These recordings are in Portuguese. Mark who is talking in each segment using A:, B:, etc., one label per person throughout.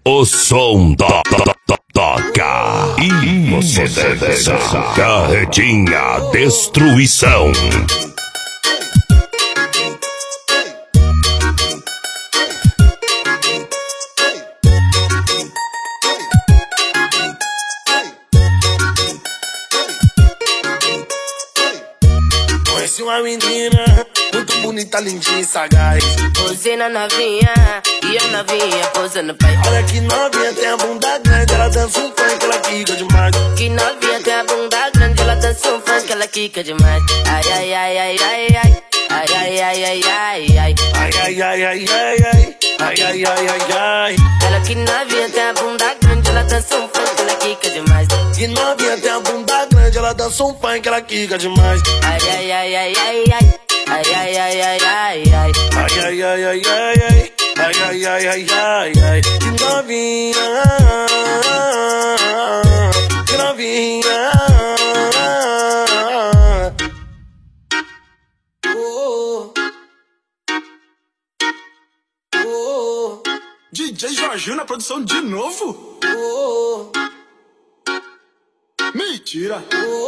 A: O som toca e você dança. Carretinha Destruição.
B: Conheci uma menina muito bonita, lindinha e sagaz.
C: Posei na novinha e a novinha posando pai.
B: Olha que novinha, tem a bunda grande, ela dança um funk, ela quica demais.
C: Que novinha tem a bunda grande, ela dança um funk, ela quica demais. Ai, ai, ai, ai, ai, ai. Ai, ai, ai, ai, ai, ai.
B: Ai, ai, ai, ai, ai, ai. Ai, ai, ai, ai, ai.
C: Ela que novinha tem a bunda grande, ela dança um funk, ela quica demais.
B: Que novinha tem a bunda grande, ela dança um funk, ela quica demais.
C: Ai, ai, ai, ai, ai, ai. Ai, ai, ai, ai, ai, ai.
B: Ai, ai, ai, ai, ai, ai. Ai, ai, ai, ai, ai, ai. Que novinha. Que novinha.
D: DJ Jorginho na produção de novo? Mentira!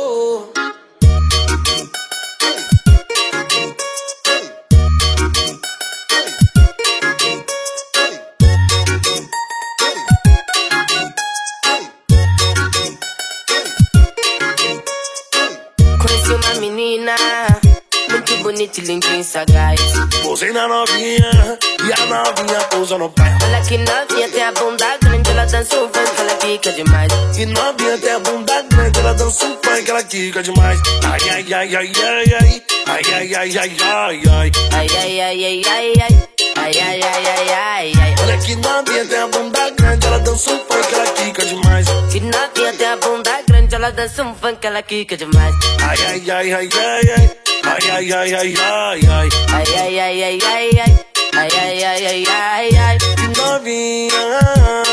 C: Conheci uma menina muito bonita e lindinha e sagaz.
B: Posei na novinha e a novinha pousa no pé.
C: Olha que novinha tem a bunda grande, ela dança um funk, ela quica demais.
B: Que novinha tem a bunda grande, ela dança um funk, ela quica demais. Ai, ai, ai, ai, ai, ai. Ai, ai, ai, ai, ai, ai.
C: Ai, ai, ai, ai, ai, ai. Ai, ai, ai, ai, ai, ai.
B: Olha que novinha tem a bunda grande, ela dança um funk, ela quica demais.
C: Que novinha tem a bunda grande, ela dança um funk, ela quica demais.
B: Ai, ai, ai, ai, ai, ai. Ai, ai, ai, ai, ai, ai.
C: Ai, ai, ai, ai, ai, ai. Ai, ai, ai, ai, ai, ai.
B: Que novinha.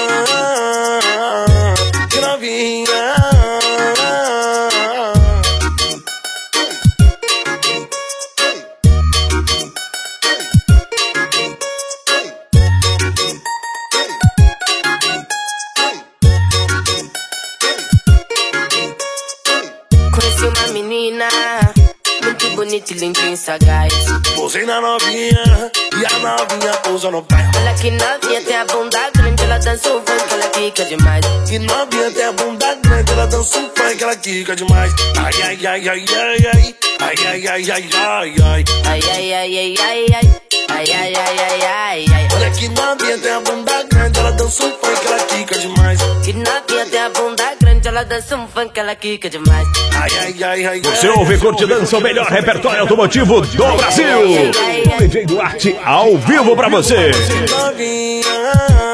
B: Que novinha.
C: Conheci uma menina muito bonita e lindinha e sagaz.
B: Posei na novinha e a novinha pousa no pé.
C: Olha que novinha tem a bunda grande, ela dança um funk, ela quica demais.
B: Que novinha tem a bunda grande, ela dança um funk, ela quica demais. Ai, ai, ai, ai, ai, ai. Ai, ai, ai, ai, ai, ai.
C: Ai, ai, ai, ai, ai, ai. Ai, ai, ai, ai, ai, ai.
B: Olha que novinha tem a bunda grande, ela dança um funk, ela quica demais.
C: Que novinha tem a bunda grande, ela dança um funk, ela quica demais.
B: Ai, ai, ai, ai.
A: Você ouve e curte dança, o melhor repertório automotivo do Brasil. O DJ Duarte ao vivo pra você.
B: Novinha.